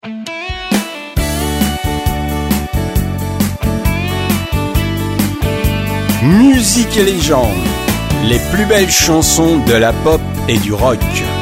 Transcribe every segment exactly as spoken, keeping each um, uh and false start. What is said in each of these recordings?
Musique et légende, les plus belles chansons de la pop et du rock.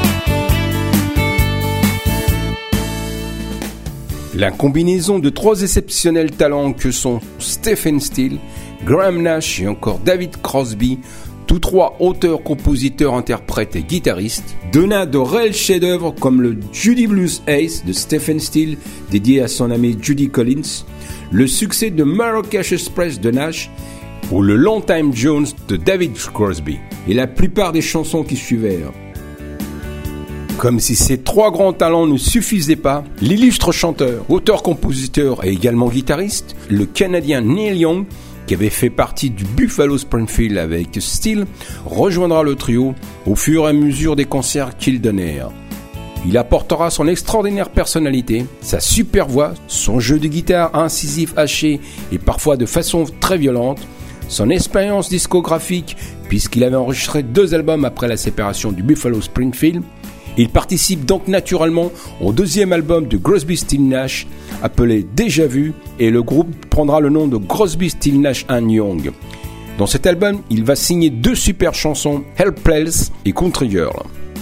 La combinaison de trois exceptionnels talents que sont Stephen Stills, Graham Nash et encore David Crosby, tous trois auteurs, compositeurs, interprètes et guitaristes, donna de réels chefs-d'œuvre comme le Judy Blues Ace de Stephen Stills, dédié à son ami Judy Collins, le succès de Marrakesh Express de Nash, ou le Long Time Jones de David Crosby, et la plupart des chansons qui suivèrent. Comme si ces trois grands talents ne suffisaient pas, l'illustre chanteur, auteur-compositeur et également guitariste, le Canadien Neil Young, qui avait fait partie du Buffalo Springfield avec Stills, rejoindra le trio au fur et à mesure des concerts qu'ils donnèrent. Il apportera son extraordinaire personnalité, sa super voix, son jeu de guitare incisif haché et parfois de façon très violente, son expérience discographique puisqu'il avait enregistré deux albums après la séparation du Buffalo Springfield. Il participe donc naturellement au deuxième album de Crosby, Stills, Nash appelé Déjà Vu, et le groupe prendra le nom de Crosby, Stills, Nash and Young. Dans cet album, il va signer deux super chansons, Helpless et Country Girl.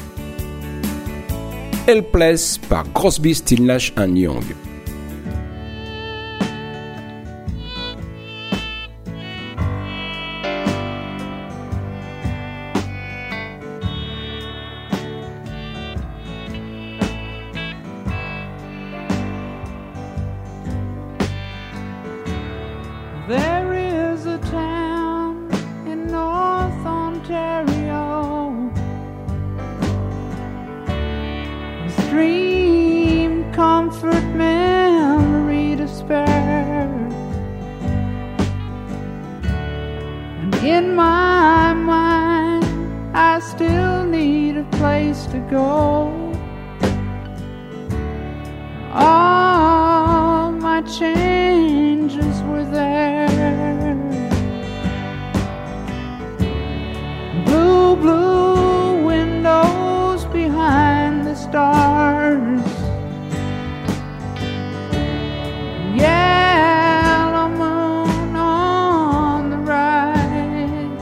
Helpless par Crosby, Stills, Nash and Young. There is a town in North Ontario, a stream, comfort, memory to spare, and in my mind I still need a place to go. All my changes were there. Blue, blue windows behind the stars, yellow moon on the right,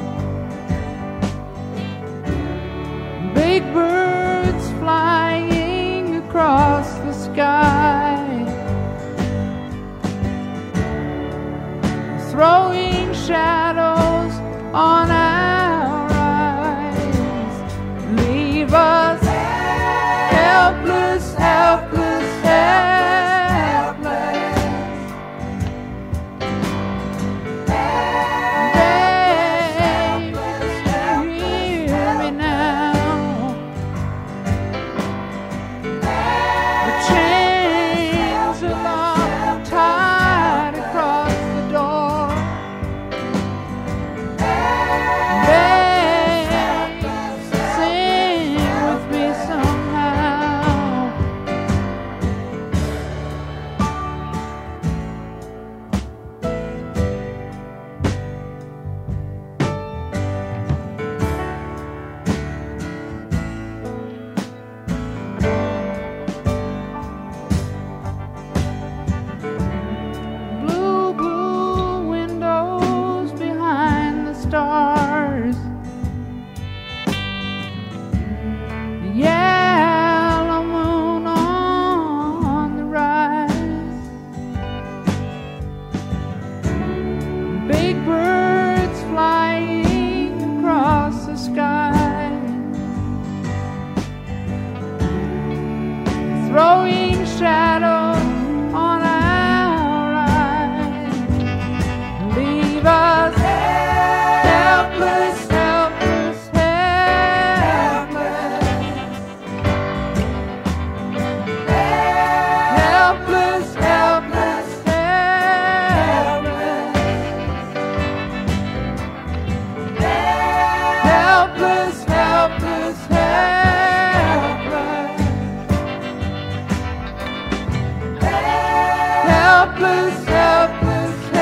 big birds flying across the sky, throwing shadows on our eyes. Leave us helpless, helpless, helpless. Baby, hear me now. The chains are locked tight across the door. Blue, blue windows behind the stars, yellow moon on the rise, big birds flying across the sky, throwing shadows on our eyes. Leave us helpless, helpless, helpless. Helpless, helpless, helpless. Helpless, helpless, helpless. Helpless, helpless, helpless.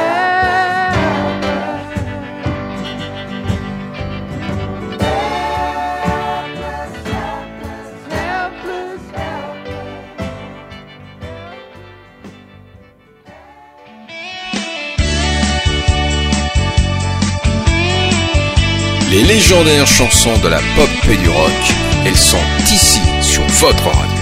Helpless, helpless, helpless. Les légendaires chansons de la pop et du rock, elles sont ici sur votre radio.